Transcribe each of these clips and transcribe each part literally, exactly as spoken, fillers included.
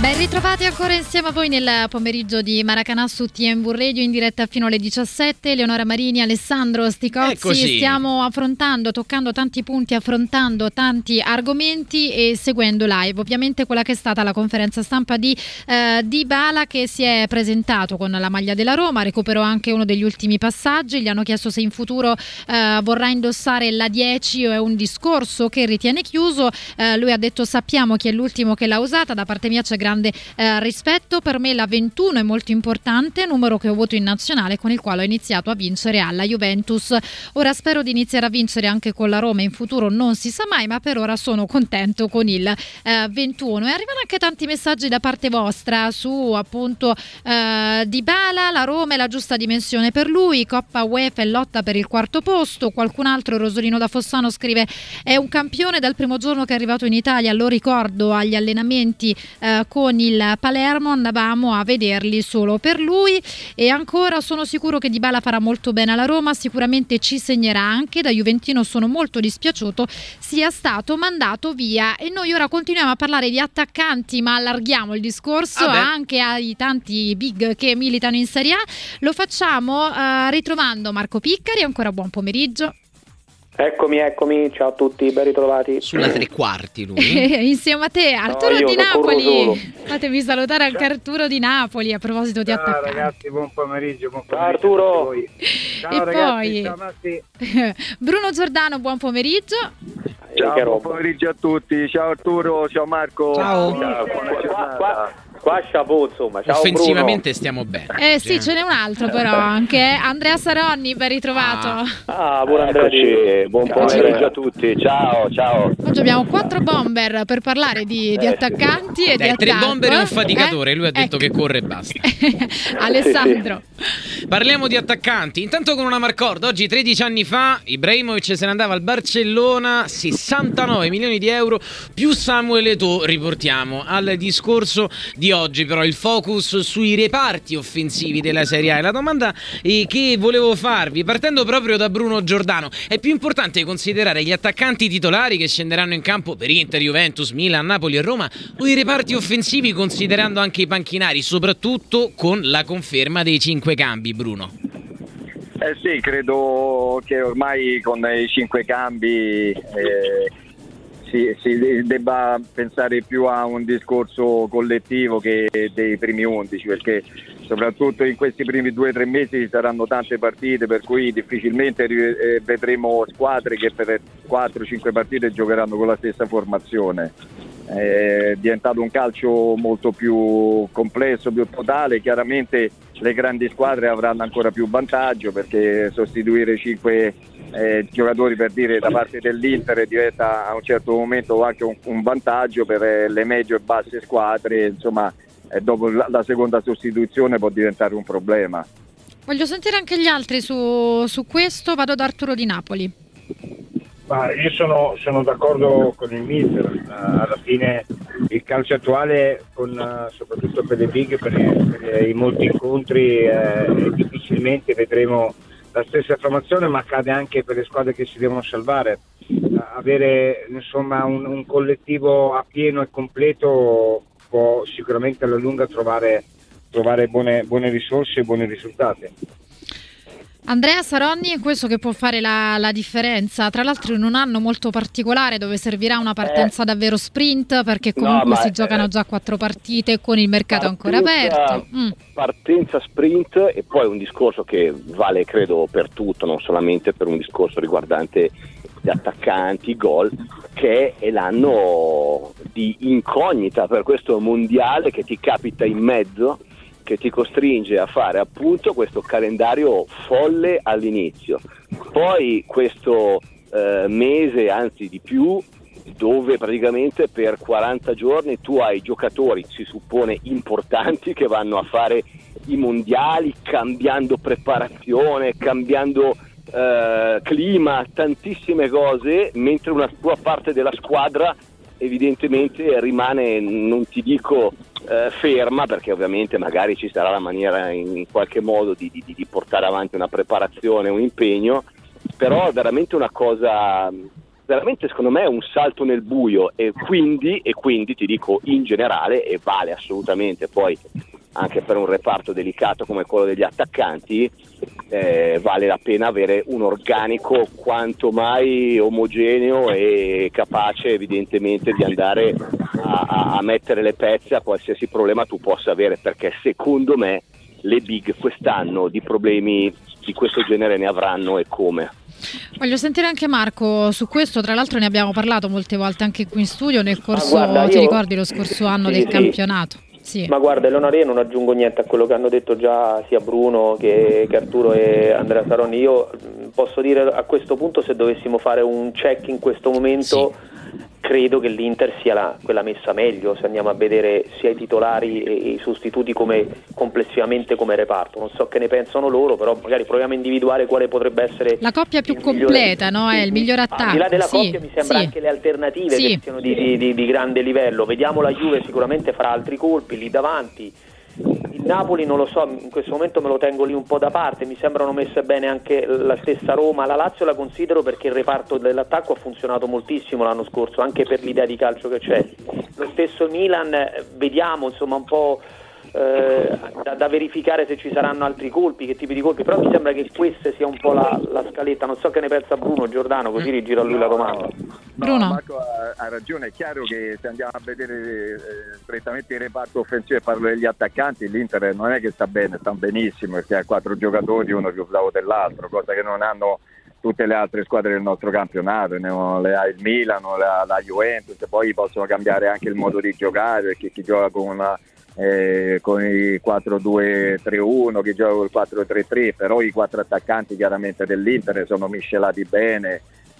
Ben ritrovati ancora insieme a voi nel pomeriggio di Maracanã su T M V Radio, in diretta fino alle diciassette. Leonora Marini, Alessandro Sticozzi, stiamo affrontando, toccando tanti punti, affrontando tanti argomenti e seguendo live ovviamente quella che è stata la conferenza stampa di eh, Dybala, che si è presentato con la maglia della Roma. Recupero anche uno degli ultimi passaggi, gli hanno chiesto se in futuro eh, vorrà indossare la dieci o è un discorso che ritiene chiuso. Eh, lui ha detto: sappiamo chi è l'ultimo che l'ha usata, da parte mia c'è grande Eh, rispetto, per me la ventuno è molto importante, numero che ho avuto in nazionale, con il quale ho iniziato a vincere alla Juventus. Ora spero di iniziare a vincere anche con la Roma in futuro, non si sa mai, ma per ora sono contento con il eh, ventuno. E arrivano anche tanti messaggi da parte vostra su appunto eh, Dybala, la Roma è la giusta dimensione per lui, Coppa UEFA e lotta per il quarto posto. Qualcun altro, Rosolino da Fossano, scrive: è un campione dal primo giorno che è arrivato in Italia, lo ricordo agli allenamenti eh, con Con il Palermo andavamo a vederli solo per lui. E ancora: sono sicuro che Dybala farà molto bene alla Roma, sicuramente ci segnerà anche. Da juventino sono molto dispiaciuto sia stato mandato via. E noi ora continuiamo a parlare di attaccanti, ma allarghiamo il discorso ah anche ai tanti big che militano in Serie A. Lo facciamo uh, ritrovando Marco Piccari. Ancora buon pomeriggio. Eccomi, eccomi, ciao a tutti, ben ritrovati. Sulla tre quarti lui. Insieme a te, Arturo no, di Napoli. Solo. Fatemi salutare anche Arturo di Napoli a proposito di ciao attaccanti. Ciao ragazzi, buon pomeriggio, buon ciao pomeriggio Arturo. Voi. Ciao e ragazzi, poi ciao Matti. Bruno Giordano, buon pomeriggio. Ciao, buon pomeriggio a tutti. Ciao Arturo, ciao Marco. Ciao. Ciao. Qua, qua, qua chapeau, insomma. Ciao Offensivamente Bruno. stiamo bene. Eh sì, ce n'è un altro però anche. Andrea Saronni, ben ritrovato. Ah, ah buon Andrea. Buon pomeriggio a tutti. Ciao, ciao. Oggi abbiamo quattro bomber per parlare di, di attaccanti e Dai, di tre attacco. bomber e un faticatore. Eh? Lui ha detto ecco. che corre e basta. Alessandro. Parliamo di attaccanti. Intanto con una marcorda. Oggi tredici anni fa Ibrahimovic se ne andava al Barcellona, sessantanove milioni di euro più Samuel Eto'o. Riportiamo al discorso di oggi però il focus sui reparti offensivi della Serie A. E la domanda eh, che volevo farvi, partendo proprio da Bruno Giordano: è più importante considerare gli attaccanti titolari che scenderanno in campo per Inter, Juventus, Milan, Napoli e Roma, o i reparti offensivi considerando anche i panchinari, soprattutto con la conferma dei cinque cambi, Bruno? Eh sì, credo che ormai con i cinque cambi eh, si, si debba pensare più a un discorso collettivo che dei primi undici, perché soprattutto in questi primi due o tre mesi ci saranno tante partite, per cui difficilmente vedremo squadre che per quattro cinque partite giocheranno con la stessa formazione. È diventato un calcio molto più complesso, più totale. Chiaramente le grandi squadre avranno ancora più vantaggio, perché sostituire cinque eh, giocatori, per dire, da parte dell'Inter diventa a un certo momento anche un, un vantaggio per eh, le medio e basse squadre. Insomma, eh, dopo la, la seconda sostituzione può diventare un problema. Voglio sentire anche gli altri su, su questo. Vado da Arturo di Napoli. Ma io sono, sono d'accordo con il mister. Uh, alla fine il calcio attuale, con, uh, soprattutto per le big, per, per i molti incontri, eh, difficilmente vedremo la stessa formazione, ma accade anche per le squadre che si devono salvare. Uh, avere insomma un, un collettivo a pieno e completo può sicuramente alla lunga trovare, trovare buone, buone risorse e buoni risultati. Andrea Saronni, è questo che può fare la, la differenza, tra l'altro in un anno molto particolare dove servirà una partenza eh, davvero sprint, perché comunque no, si giocano eh, già quattro partite con il mercato ancora aperto. Mm. Partenza sprint, e poi un discorso che vale credo per tutto, non solamente per un discorso riguardante gli attaccanti, gol, che è l'anno di incognita per questo mondiale che ti capita in mezzo, che ti costringe a fare appunto questo calendario folle all'inizio, poi questo eh, mese, anzi di più, dove praticamente per quaranta giorni tu hai giocatori, si suppone importanti, che vanno a fare i mondiali cambiando preparazione, cambiando eh, clima, tantissime cose, mentre una tua parte della squadra evidentemente rimane, non ti dico Eh, ferma, perché ovviamente magari ci sarà la maniera in, in qualche modo di, di, di portare avanti una preparazione, un impegno, però è veramente una cosa veramente secondo me è un salto nel buio, e quindi, e quindi ti dico in generale, e vale assolutamente poi anche per un reparto delicato come quello degli attaccanti, eh, vale la pena avere un organico quanto mai omogeneo e capace evidentemente di andare a, a mettere le pezze a qualsiasi problema tu possa avere, perché secondo me le big quest'anno di problemi di questo genere ne avranno, e come. Voglio sentire anche Marco su questo, tra l'altro ne abbiamo parlato molte volte anche qui in studio nel corso, ah, guarda, ti io... ricordi lo scorso anno sì, del sì. campionato? Sì. Ma guarda Eleonora, io non aggiungo niente a quello che hanno detto già sia Bruno che, che Arturo e Andrea Saronni. Io posso dire a questo punto, se dovessimo fare un check in questo momento, sì. Credo che l'Inter sia la, quella messa meglio, se andiamo a vedere sia i titolari e i sostituti come complessivamente come reparto. Non so che ne pensano loro, però magari proviamo a individuare quale potrebbe essere la coppia più completa, migliore, no? È il miglior attacco. Al di là della sì, coppia mi sembra sì. anche le alternative sì. che siano di, di, di, di grande livello. Vediamo la Juve, sicuramente farà altri colpi lì davanti. Il Napoli non lo so, in questo momento me lo tengo lì un po' da parte, mi sembrano messe bene anche la stessa Roma. La Lazio la considero perché il reparto dell'attacco ha funzionato moltissimo l'anno scorso, anche per l'idea di calcio che c'è. Lo stesso Milan, vediamo insomma un po' eh, da, da verificare se ci saranno altri colpi, che tipi di colpi, però mi sembra che questa sia un po' la, la scaletta. Non so che ne pensa Bruno Giordano, così rigiro a lui la domanda. No, Bruno. Marco ha, ha ragione, è chiaro che se andiamo a vedere eh, strettamente il reparto offensivo e parlo degli attaccanti, l'Inter non è che sta bene, sta benissimo, perché ha quattro giocatori, uno più bravo dell'altro, cosa che non hanno tutte le altre squadre del nostro campionato, non le ha il Milan, non le ha la Juventus, poi possono cambiare anche il modo di giocare, perché chi gioca con una Eh, con i quattro due tre uno, che gioca con il quattro tre tre, però i quattro attaccanti chiaramente dell'Inter sono miscelati bene,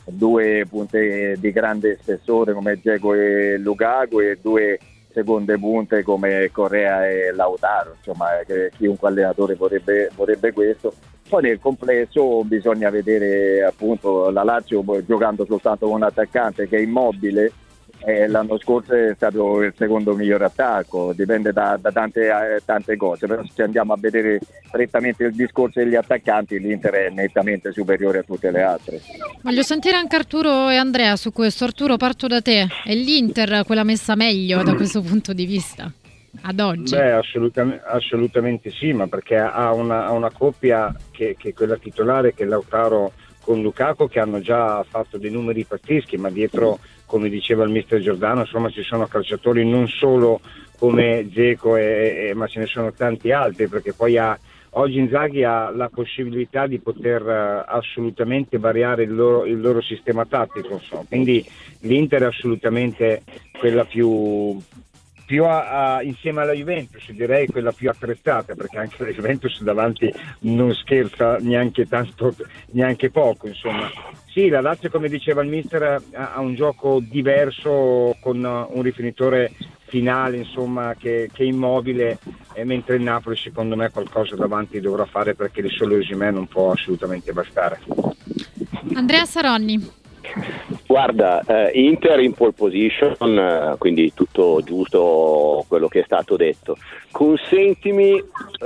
due punte di grande spessore come Dzeko e Lukaku e due seconde punte come Correa e Lautaro, insomma che chiunque allenatore vorrebbe, vorrebbe questo. Poi nel complesso bisogna vedere appunto la Lazio giocando soltanto con un attaccante che è Immobile. Eh, l'anno scorso è stato il secondo miglior attacco, dipende da, da tante, eh, tante cose, però se andiamo a vedere strettamente il discorso degli attaccanti, l'Inter è nettamente superiore a tutte le altre. Voglio sentire anche Arturo e Andrea su questo. Arturo, parto da te. È l'Inter quella messa meglio da questo punto di vista ad oggi? Beh, assolutamente, assolutamente sì, ma perché ha una, ha una coppia che, che è quella titolare, che è Lautaro con Lukaku, che hanno già fatto dei numeri pazzeschi, ma dietro, come diceva il mister Giordano, insomma ci sono calciatori non solo come Dzeko, e, e, ma ce ne sono tanti altri, perché poi ha, oggi Inzaghi ha la possibilità di poter uh, assolutamente variare il loro, il loro sistema tattico, insomma. Quindi l'Inter è assolutamente quella più... più a, a, insieme alla Juventus, direi quella più attrezzata, perché anche la Juventus davanti non scherza neanche tanto, neanche poco, insomma. Sì, la Lazio, come diceva il mister, ha, ha un gioco diverso, con un rifinitore finale, insomma, che, che è Immobile, e mentre il Napoli secondo me qualcosa davanti dovrà fare, perché il solo Osimhen non può assolutamente bastare. Andrea Saronni. Guarda, eh, Inter in pole position, eh, quindi tutto giusto quello che è stato detto. Consentimi,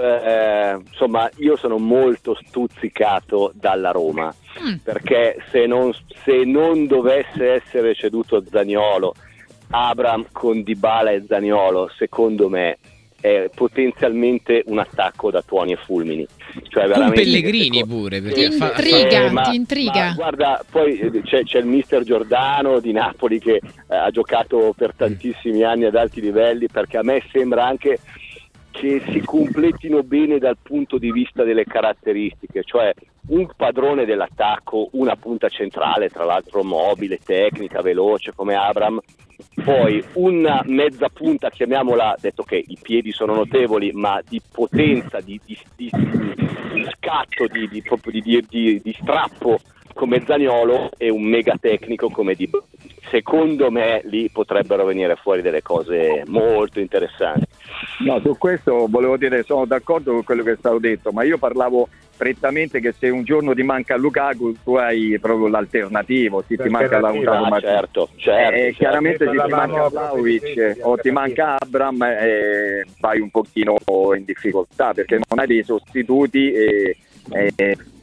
eh, insomma, io sono molto stuzzicato dalla Roma, mm. perché se non, se non dovesse essere ceduto Zaniolo, Abraham con Dybala e Zaniolo, secondo me è potenzialmente un attacco da tuoni e fulmini, cioè con Pellegrini pure, perché ti intriga, eh, ma, ti intriga. Ma guarda, poi c'è, c'è il mister Giordano di Napoli che eh, ha giocato per tantissimi anni ad alti livelli, perché a me sembra anche che si completino bene dal punto di vista delle caratteristiche, cioè un padrone dell'attacco, una punta centrale, tra l'altro mobile, tecnica, veloce come Abraham, poi una mezza punta, chiamiamola, detto che i piedi sono notevoli, ma di potenza, di, di, di, di scatto, di, di, proprio di, di, di strappo come Zaniolo, e un mega tecnico come Di. Secondo me lì potrebbero venire fuori delle cose molto interessanti. No, su questo volevo dire, sono d'accordo con quello che è stato detto, ma io parlavo prettamente che se un giorno ti manca Lukaku tu hai proprio l'alternativo, se ti manca Lautaro ah, certo, certo, eh, certo. chiaramente se ti manca Vlahovic o ti manca Abraham eh, vai un pochino in difficoltà, perché non hai dei sostituti e, e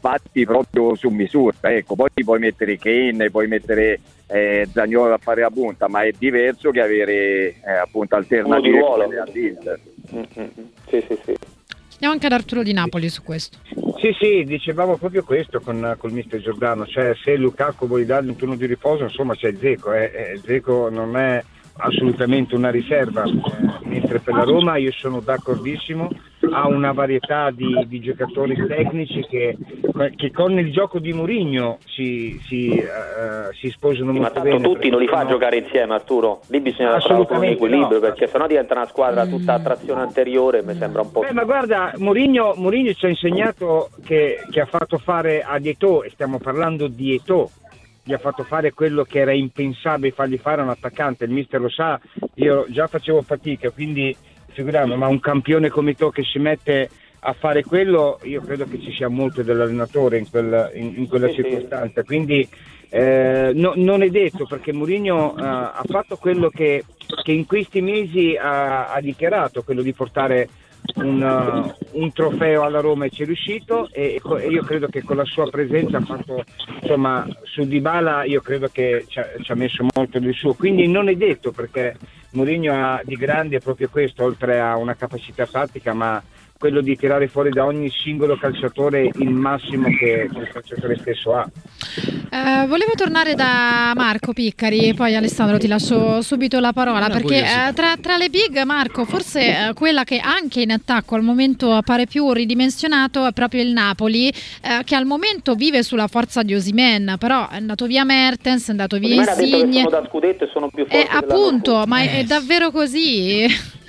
fatti proprio su misura, ecco. Poi puoi mettere Kane, puoi mettere eh, Zaniolo a fare la punta, ma è diverso che avere eh, appunto alternative all'Inter. Mm-hmm. Sì, sì, sì. Andiamo anche ad Arturo di Napoli su questo. Sì, sì, dicevamo proprio questo con, con mister Giordano, cioè se Lukaku vuoi dargli un turno di riposo, insomma c'è Dzeko, eh, eh, Dzeko non è assolutamente una riserva, eh, mentre per la Roma io sono d'accordissimo, ha una varietà di, di giocatori tecnici che, che con il gioco di Mourinho si, si, uh, si sposano sì, molto ma bene. Ma tutti non li fa sono... giocare insieme, Arturo, lì bisogna trovare un equilibrio, no, perché sennò diventa una squadra tutta a trazione anteriore, mi sembra un po'. Beh, ma guarda, Mourinho, Mourinho ci ha insegnato che, che ha fatto fare ad Eto'o, e stiamo parlando di Eto'o, gli ha fatto fare quello che era impensabile fargli fare a un attaccante, il mister lo sa, io già facevo fatica, quindi figuriamo, ma un campione come Eto'o che si mette a fare quello, io credo che ci sia molto dell'allenatore in, quel, in, in quella sì, circostanza, sì. Quindi eh, no, non è detto, perché Mourinho uh, ha fatto quello che, che in questi mesi ha, ha dichiarato, quello di portare Un, uh, un trofeo alla Roma, e ci è riuscito, e, e io credo che con la sua presenza ha fatto, insomma, su Dybala io credo che ci ha, ci ha messo molto del suo, quindi non è detto, perché Mourinho ha di grande proprio questo, oltre a una capacità tattica, ma quello di tirare fuori da ogni singolo calciatore il massimo che il calciatore stesso ha. Eh, volevo tornare da Marco Piccari e poi Alessandro ti lascio subito la parola, Una perché eh, tra, tra le big, Marco, forse eh, quella che anche in attacco al momento appare più ridimensionato è proprio il Napoli, eh, che al momento vive sulla forza di Osimhen, però è andato via Mertens, è andato via Insigne, sono da scudetto e sono più forti, eh, appunto, ma è, è davvero così?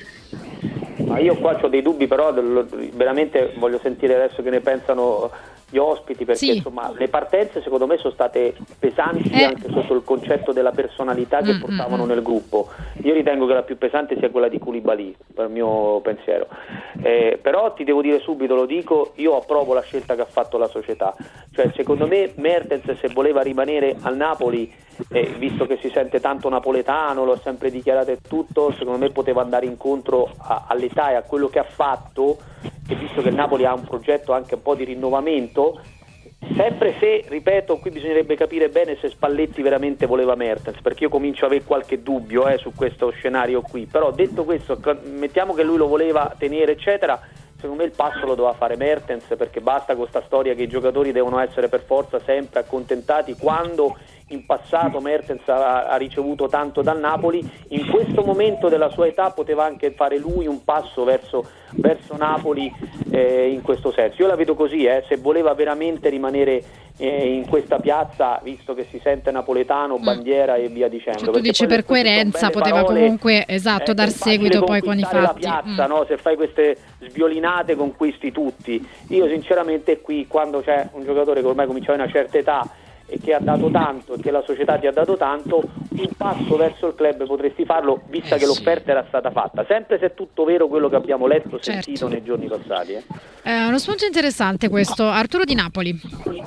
Ma io qua ho dei dubbi, però veramente voglio sentire adesso che ne pensano gli ospiti, perché sì. insomma le partenze secondo me sono state pesanti eh. anche sotto il concetto della personalità che mm, portavano mm, nel gruppo. Io ritengo che la più pesante sia quella di Koulibaly, per il mio pensiero, eh, però ti devo dire subito, lo dico, io approvo la scelta che ha fatto la società, cioè secondo me Mertens, se voleva rimanere al Napoli, eh, visto che si sente tanto napoletano, l'ho sempre dichiarato e tutto, secondo me poteva andare incontro a, all'età e a quello che ha fatto, e visto che il Napoli ha un progetto anche un po' di rinnovamento, sempre se, ripeto, qui bisognerebbe capire bene se Spalletti veramente voleva Mertens, perché io comincio a avere qualche dubbio eh, su questo scenario qui, però detto questo, mettiamo che lui lo voleva tenere eccetera, secondo me il passo lo doveva fare Mertens, perché basta con questa storia che i giocatori devono essere per forza sempre accontentati, quando in passato Mertens ha, ha ricevuto tanto dal Napoli, in questo momento della sua età poteva anche fare lui un passo verso, verso Napoli eh, in questo senso. Io la vedo così, eh, se voleva veramente rimanere eh, in questa piazza, visto che si sente napoletano, bandiera mm. e via dicendo. Cioè, tu dici per coerenza poteva parole, comunque esatto eh, dar seguito poi con i fatti. La piazza, mm. no? Se fai queste sviolinate conquisti tutti. Io sinceramente qui, quando c'è un giocatore che ormai comincia a avere una certa età e che ha dato tanto e che la società ti ha dato tanto, un passo verso il club potresti farlo, vista eh, che l'offerta sì. era stata fatta, sempre se è tutto vero quello che abbiamo letto, certo. sentito nei giorni passati. Eh. Eh, uno spunto interessante questo. Arturo di Napoli.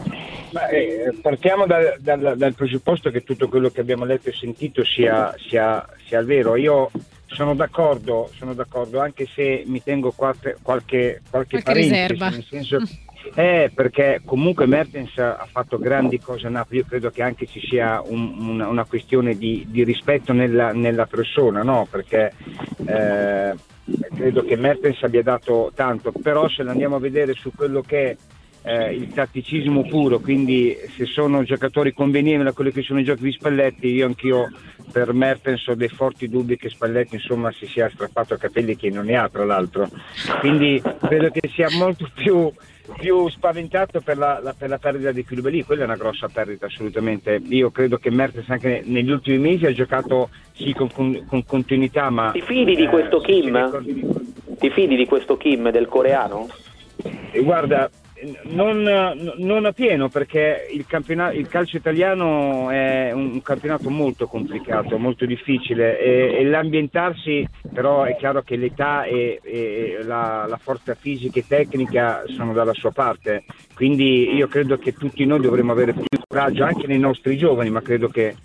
Beh, partiamo dal, dal, dal presupposto che tutto quello che abbiamo letto e sentito sia, sia, sia vero. Io sono d'accordo, sono d'accordo, anche se mi tengo qualche, qualche, qualche, qualche parentesi, riserva. Nel senso Eh, perché comunque Mertens ha fatto grandi cose a Napoli, io credo che anche ci sia un, una, una questione di, di rispetto nella, nella persona, no? Perché eh, credo che Mertens abbia dato tanto, però se lo andiamo a vedere su quello che è eh, il tatticismo puro, quindi se sono giocatori convenevoli a quelli che sono i giochi di Spalletti, io anch'io per Mertens ho dei forti dubbi che Spalletti insomma si sia strappato a capelli, che non ne ha tra l'altro, quindi credo che sia molto più più spaventato per la, la, per la perdita di Koulibaly. Quella è una grossa perdita assolutamente. Io credo che Mertens anche negli ultimi mesi ha giocato sì con, con, con continuità, ma ti fidi di questo eh, Kim? Ti fidi di questo Kim del coreano? E guarda, non, non a pieno, perché il, campionato, il calcio italiano è un campionato molto complicato, molto difficile, e, e l'ambientarsi, però è chiaro che l'età e, e la, la forza fisica e tecnica sono dalla sua parte, quindi io credo che tutti noi dovremmo avere più coraggio anche nei nostri giovani, ma credo che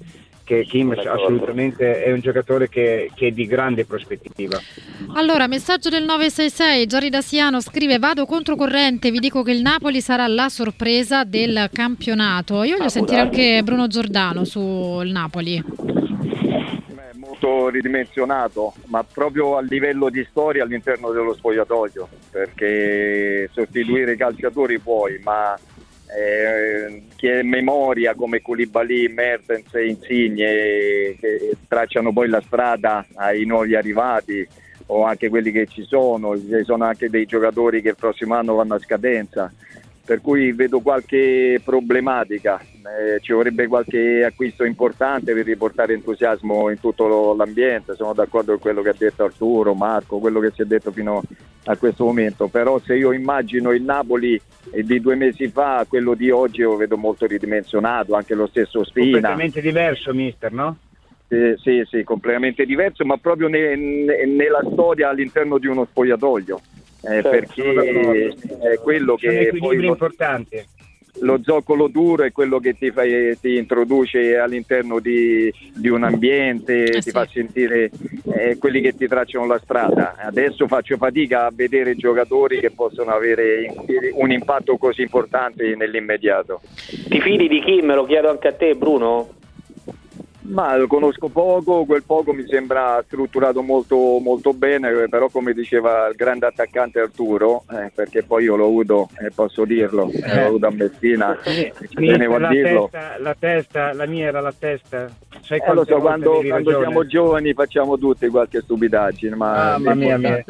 che Kim assolutamente è un giocatore che, che è di grande prospettiva. Allora, messaggio del nove sei sei, Giorgi da Siano scrive: vado controcorrente, vi dico che il Napoli sarà la sorpresa del campionato. Io voglio ah, sentire anche Bruno Giordano sul Napoli. È molto ridimensionato, ma proprio a livello di storia all'interno dello spogliatoio, perché sostituire i calciatori puoi, ma Eh, che memoria come Koulibaly, Mertens e Insigne che tracciano poi la strada ai nuovi arrivati, o anche quelli che ci sono, ci sono anche dei giocatori che il prossimo anno vanno a scadenza, per cui vedo qualche problematica, eh, ci vorrebbe qualche acquisto importante per riportare entusiasmo in tutto l'ambiente. Sono d'accordo con quello che ha detto Arturo, Marco, quello che si è detto fino a questo momento, però se io immagino il Napoli di due mesi fa, quello di oggi lo vedo molto ridimensionato, anche lo stesso Spina. Completamente diverso, mister, no? Sì, sì, sì, completamente diverso, ma proprio ne, ne, nella storia all'interno di uno spogliatoio, eh, certo, perché è quello sono che equilibri poi importanti. Lo zoccolo duro è quello che ti, fai, ti introduce all'interno di, di un ambiente, eh ti sì. fa sentire eh, quelli che ti tracciano la strada. Adesso faccio fatica a vedere giocatori che possono avere un impatto così importante nell'immediato. Ti fidi di Kim? Lo chiedo anche a te, Bruno. Ma lo conosco poco, quel poco mi sembra strutturato molto, molto bene, però come diceva il grande attaccante Arturo, eh, perché poi io lo udo e eh, posso dirlo, eh. lo udo a Messina, ci tenevo a dirlo. Testa, la testa, la mia era la testa. Sai eh, lo so, quando, quando siamo giovani facciamo tutti qualche stupidaggine, ma mamma mia, mia.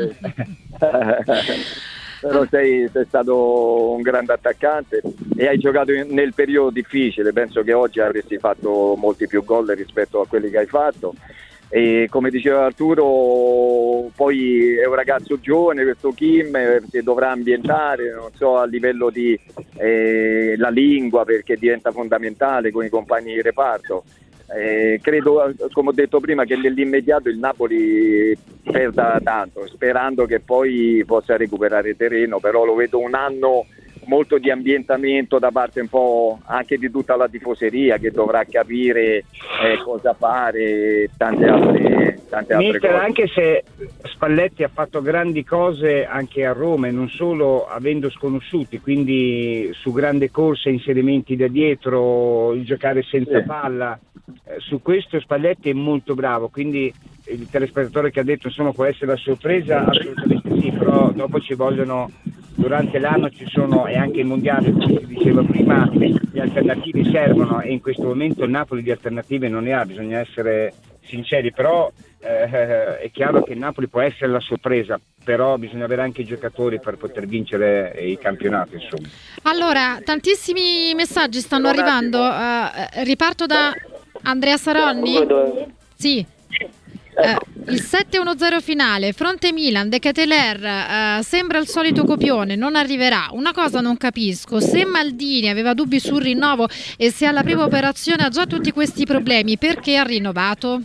Però sei, sei stato un grande attaccante e hai giocato in, nel periodo difficile. Penso che oggi avresti fatto molti più gol rispetto a quelli che hai fatto, e come diceva Arturo poi è un ragazzo giovane questo Kim, si dovrà ambientare, non so, a livello di eh, la lingua, perché diventa fondamentale con i compagni di reparto. Eh, credo, come ho detto prima, che nell'immediato il Napoli perda tanto, sperando che poi possa recuperare terreno, però lo vedo un anno molto di ambientamento da parte un po' anche di tutta la tifoseria, che dovrà capire eh, cosa fare, tante altre, tante altre Mister, cose. Anche se Spalletti ha fatto grandi cose anche a Roma, e non solo avendo sconosciuti, quindi su grande corsa, inserimenti da dietro, il giocare senza sì. palla, eh, su questo Spalletti è molto bravo, quindi il telespettatore che ha detto insomma può essere la sorpresa, assolutamente sì, però dopo ci vogliono, durante l'anno ci sono, e anche il mondiale, come si diceva prima, le alternative servono, e in questo momento il Napoli di alternative non ne ha, bisogna essere sinceri, però eh, è chiaro che il Napoli può essere la sorpresa, però bisogna avere anche i giocatori per poter vincere i campionati, insomma. Allora, tantissimi messaggi stanno arrivando, uh, riparto da Andrea Saronni. Sì. Uh, il sette uno zero finale, fronte Milan, De Ketelaere, uh, sembra il solito copione, non arriverà. Una cosa non capisco, se Maldini aveva dubbi sul rinnovo e se alla prima operazione ha già tutti questi problemi, perché ha rinnovato?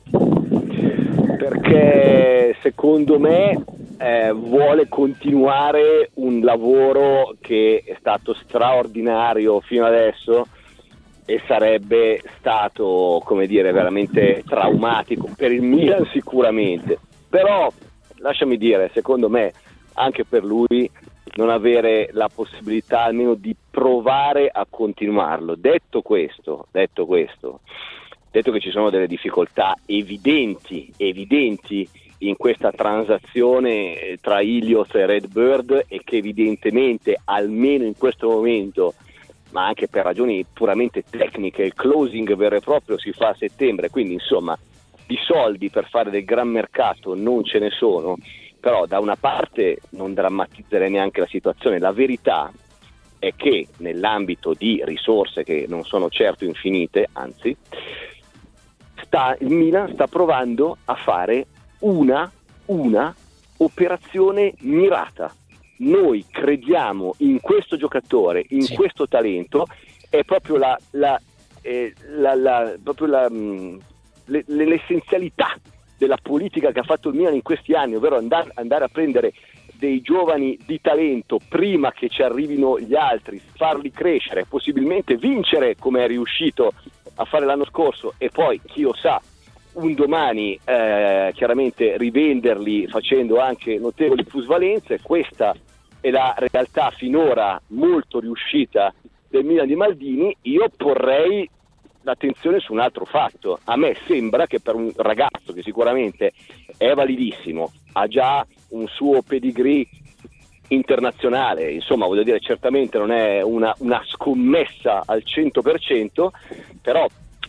Perché secondo me eh, vuole continuare un lavoro che è stato straordinario fino adesso e sarebbe stato, come dire, veramente traumatico per il Milan sicuramente, però lasciami dire, secondo me anche per lui non avere la possibilità almeno di provare a continuarlo. Detto questo, detto questo, detto che ci sono delle difficoltà evidenti, evidenti in questa transazione tra Ilios e Redbird, e che evidentemente almeno in questo momento, ma anche per ragioni puramente tecniche, il closing vero e proprio si fa a settembre, quindi insomma di soldi per fare del gran mercato non ce ne sono, però da una parte non drammatizzerei neanche la situazione. La verità è che nell'ambito di risorse che non sono certo infinite, anzi, sta, il Milan sta provando a fare una, una operazione mirata. Noi crediamo in questo giocatore, in sì. questo talento, è proprio la, la, eh, la, la, proprio la mh, le, l'essenzialità della politica che ha fatto il Milan in questi anni, ovvero andare, andare a prendere dei giovani di talento prima che ci arrivino gli altri, farli crescere, possibilmente vincere come è riuscito a fare l'anno scorso e poi, chi lo sa, un domani eh, chiaramente rivenderli facendo anche notevoli plusvalenze. Questa è la realtà finora molto riuscita del Milan di Maldini. Io porrei l'attenzione su un altro fatto. A me sembra che per un ragazzo che sicuramente è validissimo, ha già un suo pedigree internazionale, insomma voglio dire, certamente non è una, una scommessa al cento per cento, però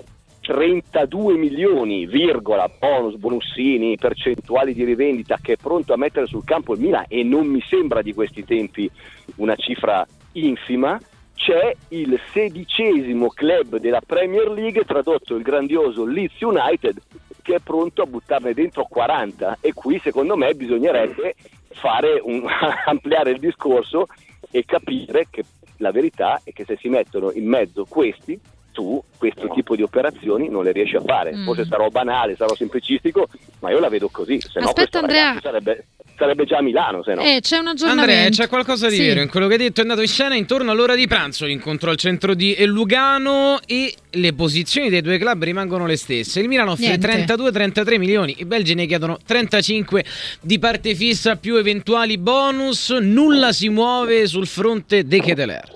trentadue milioni, virgola, bonus, bonussini, percentuali di rivendita che è pronto a mettere sul campo il Milan, e non mi sembra di questi tempi una cifra infima. C'è il sedicesimo club della Premier League, tradotto il grandioso Leeds United, che è pronto a buttarne dentro quaranta, e qui secondo me bisognerebbe fare un, ampliare il discorso e capire che la verità è che se si mettono in mezzo questi, tu questo tipo di operazioni non le riesci a fare. Mm. Forse sarò banale, sarò semplicistico, ma io la vedo così. Se no, aspetta, Andrea, sarebbe, sarebbe già a Milano, se no. Eh, c'è un aggiornamento. Andrea, c'è qualcosa di sì. vero in quello che hai detto. È andato in scena intorno all'ora di pranzo l'incontro al centro di Lugano e le posizioni dei due club rimangono le stesse. Il Milan offre trentadue trentatré milioni, i belgi ne chiedono trentacinque di parte fissa più eventuali bonus. Nulla si muove sul fronte De Ketelaere.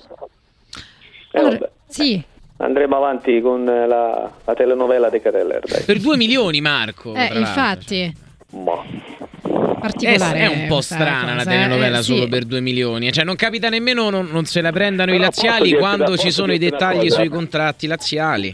Allora, sì. Andremo avanti con la, la telenovela De Ketelaere, dai. Per due milioni, Marco. Eh, infatti. Ma. Particolare. È, è un po' strana cosa, la telenovela eh, solo sì. per due milioni. Cioè non capita nemmeno, non, non se la prendano però i laziali quando ci sono i dettagli sui contratti laziali.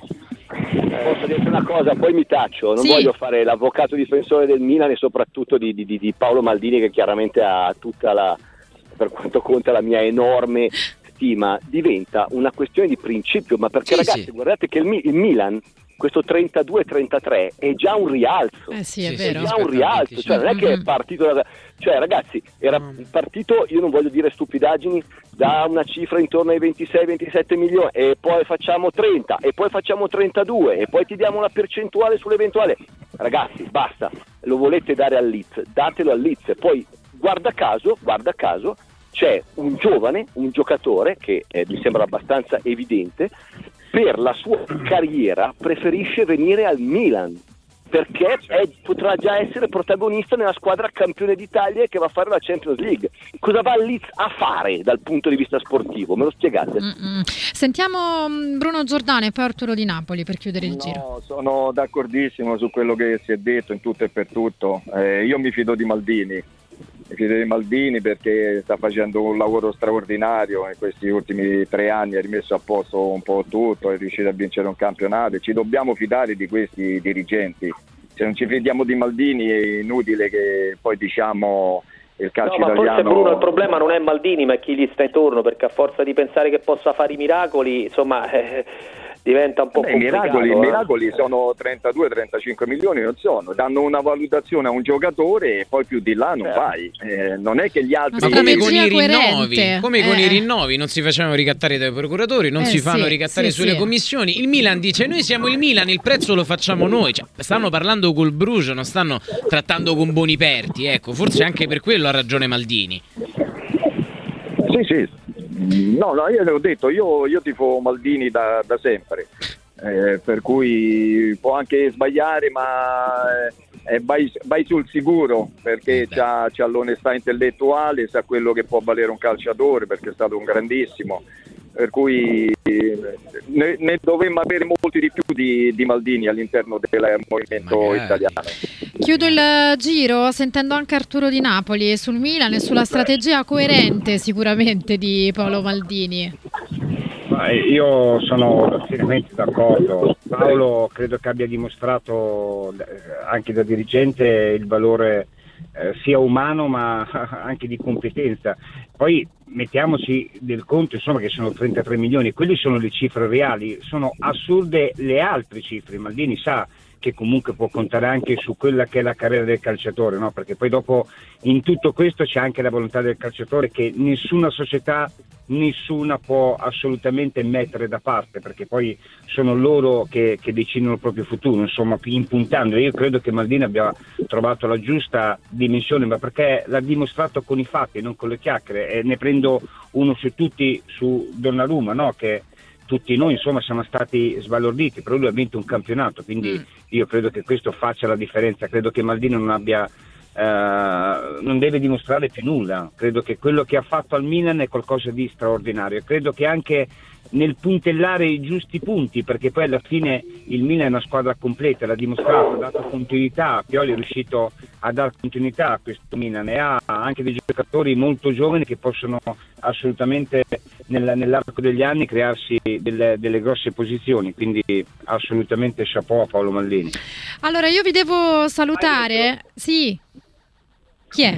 Posso dirti una cosa, poi mi taccio, non sì. voglio fare l'avvocato difensore del Milan e soprattutto di, di, di Paolo Maldini, che chiaramente ha tutta la, per quanto conta, la mia enorme stima. Diventa una questione di principio, ma perché sì, ragazzi sì. guardate che il, il Milan, questo trentadue trentatré è già un rialzo, eh sì, è, è vero. già un rialzo, cioè non è che è partito da, cioè ragazzi era partito, io non voglio dire stupidaggini, da una cifra intorno ai ventisei ventisette milioni, e poi facciamo trenta, e poi facciamo trentadue, e poi ti diamo una percentuale sull'eventuale. Ragazzi, basta, lo volete dare al Leeds, datelo al Leeds. E poi guarda caso, guarda caso c'è un giovane, un giocatore che eh, mi sembra abbastanza evidente, per la sua carriera preferisce venire al Milan, perché è, potrà già essere protagonista nella squadra campione d'Italia che va a fare la Champions League. Cosa va il Leeds a fare dal punto di vista sportivo? Me lo spiegate? Mm-mm. Sentiamo Bruno Giordano e poi Arturo Di Napoli per chiudere il no, giro. Sono d'accordissimo su quello che si è detto in tutto e per tutto. Eh, io mi fido di Maldini. Mi fido di Maldini perché sta facendo un lavoro straordinario in questi ultimi tre anni, ha rimesso a posto un po' tutto, è riuscito a vincere un campionato. Ci dobbiamo fidare di questi dirigenti. Se non ci fidiamo di Maldini è inutile che poi diciamo il calcio no, ma italiano. Forse Bruno il problema non è Maldini, ma chi gli sta intorno, perché a forza di pensare che possa fare i miracoli, insomma eh, diventa un po' Beh, complicato. I miracoli, eh. i miracoli sono trentadue trentacinque milioni, non sono, danno una valutazione a un giocatore e poi più di là non certo. vai. Eh, non è che gli altri. Ma come con i rinnovi, coerente. come eh. con i rinnovi, non si facevano ricattare dai procuratori, non eh, si fanno sì, ricattare sì, sulle sì. commissioni. Il Milan dice: noi siamo il Milan, il prezzo lo facciamo noi. Cioè, stanno parlando col Bruges, non stanno trattando con Boniperti. Ecco, forse anche per quello ha ragione Maldini. Sì, sì. No, no, io l'ho detto, io, io tifo Maldini da, da sempre. Eh, per cui può anche sbagliare, ma eh, vai, vai sul sicuro, perché c'ha, c'ha l'onestà intellettuale, sa quello che può valere un calciatore, perché è stato un grandissimo, per cui eh, ne, ne dovremmo avere molti di più di, di Maldini all'interno del movimento Magari. Chiudo italiano. il giro sentendo anche Arturo Di Napoli sul Milan e sulla strategia coerente sicuramente di Paolo Maldini. Io sono pienamente d'accordo. Paolo credo che abbia dimostrato anche da dirigente il valore eh, sia umano ma anche di competenza. Poi mettiamoci del conto, insomma, che sono trentatré milioni, quelle sono le cifre reali, sono assurde le altre cifre. Maldini sa che comunque può contare anche su quella che è la carriera del calciatore, no? Perché poi dopo in tutto questo c'è anche la volontà del calciatore che nessuna società, nessuna può assolutamente mettere da parte, perché poi sono loro che, che decidono il proprio futuro, insomma, impuntando. Io credo che Maldini abbia trovato la giusta dimensione, ma perché l'ha dimostrato con i fatti, non con le chiacchiere. E ne prendo uno su tutti, su Donnarumma, no? Che tutti noi insomma siamo stati sbalorditi, però lui ha vinto un campionato, quindi mm. io credo che questo faccia la differenza. Credo che Maldini non abbia Uh, non deve dimostrare più nulla. Credo che quello che ha fatto al Milan è qualcosa di straordinario. Credo che anche nel puntellare i giusti punti, perché poi alla fine il Milan è una squadra completa, l'ha dimostrato, ha dato continuità. Pioli è riuscito a dare continuità a questo Milan e ha anche dei giocatori molto giovani che possono assolutamente nel, nell'arco degli anni crearsi delle, delle grosse posizioni, quindi assolutamente chapeau a Paolo Maldini. Allora io vi devo salutare. Sì. Chi è?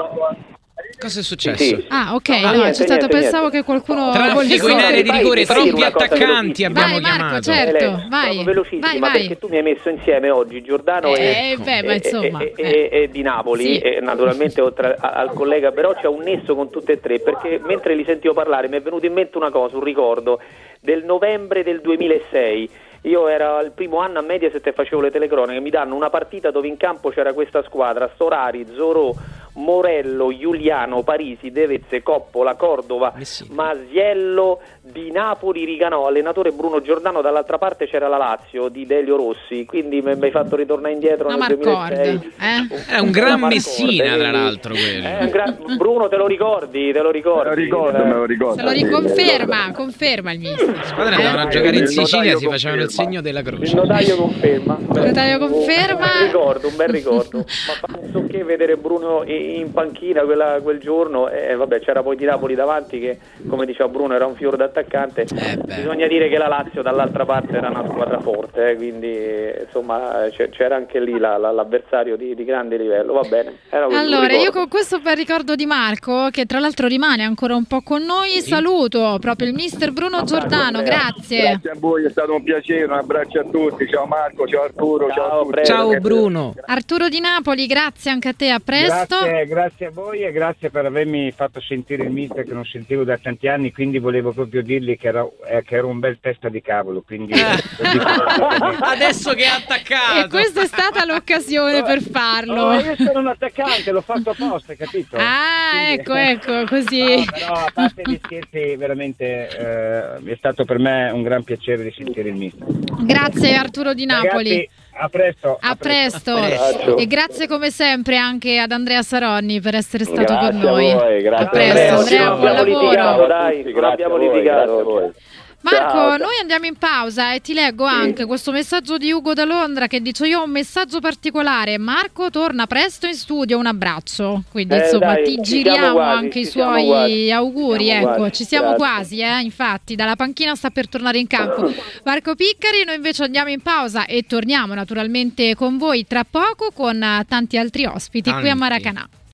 Cosa è successo? Sì. Ah, ok, no, no, niente, c'è stato, niente, pensavo niente. che qualcuno traffico in area di rigore, troppi attaccanti abbiamo vai, Marco, chiamato. certo, Elena, vai. sono velocissima Vai, vai. perché tu mi hai messo insieme oggi Giordano eh, e, beh, ma insomma, e, eh. e, e di Napoli Sì. e naturalmente oltre a, al collega però c'è un nesso con tutte e tre, perché mentre li sentivo parlare mi è venuto in mente una cosa, un ricordo del novembre del duemilasei. Io era il primo anno a Mediaset e facevo le telecronache, mi danno una partita dove in campo c'era questa squadra: Storari, Zorò, Morello, Giuliano, Parisi, Devezze, Coppola, Cordova, Messina, Masiello, Di Napoli, Riganò, allenatore Bruno Giordano, dall'altra parte c'era la Lazio di Delio Rossi, quindi mi hai fatto ritornare indietro una nel Marcord, duemilasei. eh? È un gran Marcord, Messina, quindi, tra l'altro, quello. è un gran... Bruno, te lo ricordi? Te lo ricordi? Me lo ricordo, me lo ricordo. Se lo riconferma, conferma il mister. La squadra Eh? andavano a giocare in Il Sicilia, notaio si facevano il conferma. segno della Il croce. notaio conferma. Il notaio conferma. Un bel ricordo, un bel ricordo. Ma penso che vedere Bruno in panchina quella, quel giorno, e eh, vabbè, c'era poi Di Napoli davanti che, come diceva Bruno, era un fiore d'attaccante. Eh Bisogna dire che la Lazio dall'altra parte era una squadra forte, eh, quindi insomma c'era anche lì la, la, l'avversario di, di grande livello. Va bene. Era così, Allora, io con questo bel ricordo di Marco, che tra l'altro rimane ancora un po' con noi, saluto proprio il mister Bruno Giordano, grazie. Grazie a voi, è stato un piacere, un abbraccio a tutti. Ciao Marco, ciao Arturo, ciao, Ciao, a tutti. prego. Ciao Bruno. Arturo Di Napoli, grazie anche a te, a presto. Grazie, grazie a voi e grazie per avermi fatto sentire il mister che non sentivo da tanti anni, quindi volevo proprio dirgli che era, eh, che era un bel testa di cavolo, quindi Adesso che è attaccato. E questa è stata l'occasione per farlo. Oh, io sono un attaccante, l'ho fatto apposta, capito? Ah, Quindi- ecco, ecco, così. No, però a parte gli scherzi, veramente eh, è stato per me un gran piacere di sentire il mister. Grazie Arturo Di Napoli. Ragazzi, a presto. A presto. presto. E grazie come sempre anche ad Andrea Saronni per essere stato Grazie con noi. a voi, grazie a presto, a voi. Andrea, non buon abbiamo lavoro. litigato, dai, non Grazie abbiamo a voi, litigato. grazie a voi. Marco, Ciao. noi andiamo in pausa e ti leggo anche questo messaggio di Ugo da Londra che dice: io ho un messaggio particolare, Marco torna presto in studio, un abbraccio. Quindi Eh, insomma dai, ti ci siamo giriamo quasi, anche i ci siamo suoi quasi. auguri, Ci siamo ecco, quasi. ci siamo Grazie. quasi, eh, infatti dalla panchina sta per tornare in campo Marco Piccari. Noi invece andiamo in pausa e torniamo naturalmente con voi tra poco con eh, tanti altri ospiti Tanti. qui a Maracanã.